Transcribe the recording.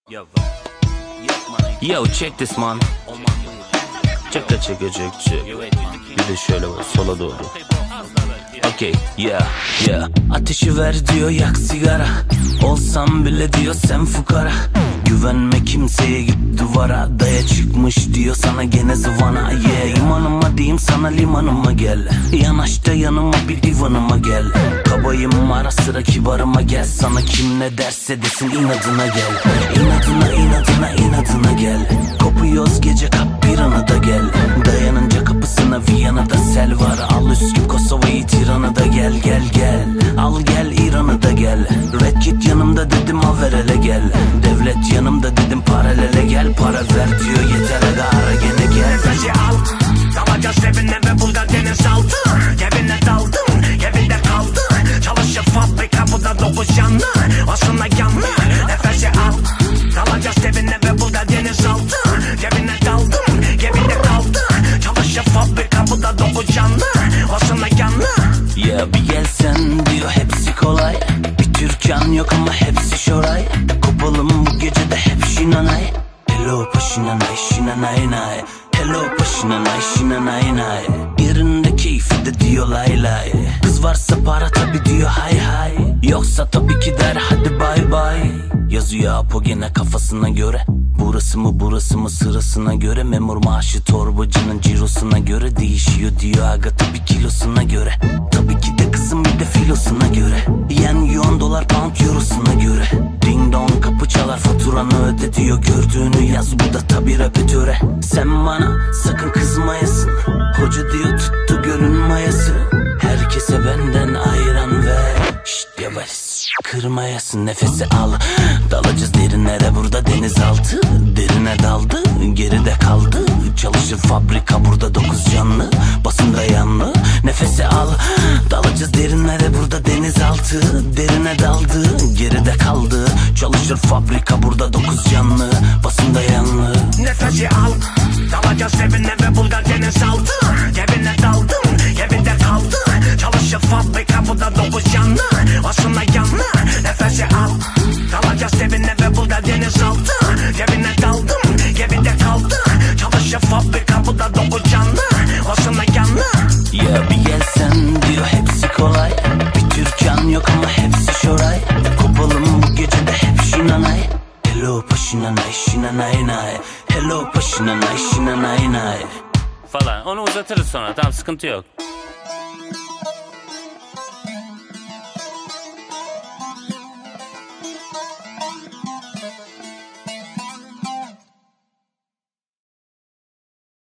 Yo, check this man. Check. Bir de şöyle bak sola doğru. Okay, yeah. Ateşi ver diyor, yak sigara. Olsam bile diyor sen fukara. Güvenme kimseye, git duvara. Daya çıkmış diyor sana gene zıvana. Yeah, imanıma diyeyim sana, limanıma gel. Yanaş da yanıma, bir divanıma gel. Kabayım ara sıra kibarıma gel. Sana kim ne derse desin, inadına gel. İnadına gel. Kopuyoruz gece, kap bir ana da gel. Dayanınca kapısına Viyana'da sel var. Al Üsküp Kosova'yı, Tiran'ı da gel. Al gel İran'ı da gel. Red Kit yanımda dedim, al ver hele gel. Devlet yanımda dedim, paralele gel. Para ver diyor, yeter aga, ara gene gel. Nefesi al, dalacağız evine ve burada deniz altı. Cebine daldın, evinde kaldın. Çalışır fabrika, bu da dokuz canlı. Aslında yanlı. Nefesi al, dalacağız evine ve burada deniz altı. Cebine daldın, evinde kaldın. Çalışır fabrika, bu da dokuz canlı. Aslında yanlı. Yeah, bir gelsen diyor, hepsi kolay. Bir Türkan yok ama hepsi şoray. Kopalım bu gece de hep şinanay. Hello paşinanay, şinanay. Hello paşinanay, şinanay. Yerinde keyfi de diyor lay lay. Kız varsa para tabi diyor hay hay. Yoksa tabii ki der hadi bay bay. Yazıyor Apo gene kafasına göre. Burası mı sırasına göre. Memur maaşı torbacının cirosuna göre. Değişiyor diyor aga tabi kilosuna göre. Tabii ki de kızım bir de filosuna göre. Yen yuan dolar pound eurosuna göre. Ding dong kapı çalar, faturanı öde diyor. Gördüğünü yaz, bu da tabi repetöre. Sen bana sakın kızmayasın. Hoca diyor tuttu gölün mayası. Herkese benden ayran ver. Şşt yavaş kırmayasın, nefesi al. Dalacağız derinlere, burada denizaltı. Derine daldı, geride kaldı. Çalışır fabrika, burada dokuz canlı. Basında yanlı, nefesi al. Dalacağız derinlere, burada denizaltı. Derine daldı, geride kaldı. Çalışır fabrika, burada dokuz canlı. Basında yanlı. Nefesi al, dalacağız evine ve burada deniz altı. Cebine daldın, evinde kaldın. Çalışır fabrika, bu da dokuz canlı. Aslında yanlı. Nefesi al, dalacağız evine ve burada deniz altı. Cebine daldın, evinde kaldın. Çalışır fabrika, bu da dokuz canlı. Aslında yanlı. Ya bir gelsen diyor, hepsi kolay. Bir Türkan yok ama hepsi şoray. Kopalım bu gece de hep şinanay. Hello paşinanay, şinanay. Hello paşinanay, şinanay. Falan, onu uzatırız sonra, tamam, sıkıntı yok.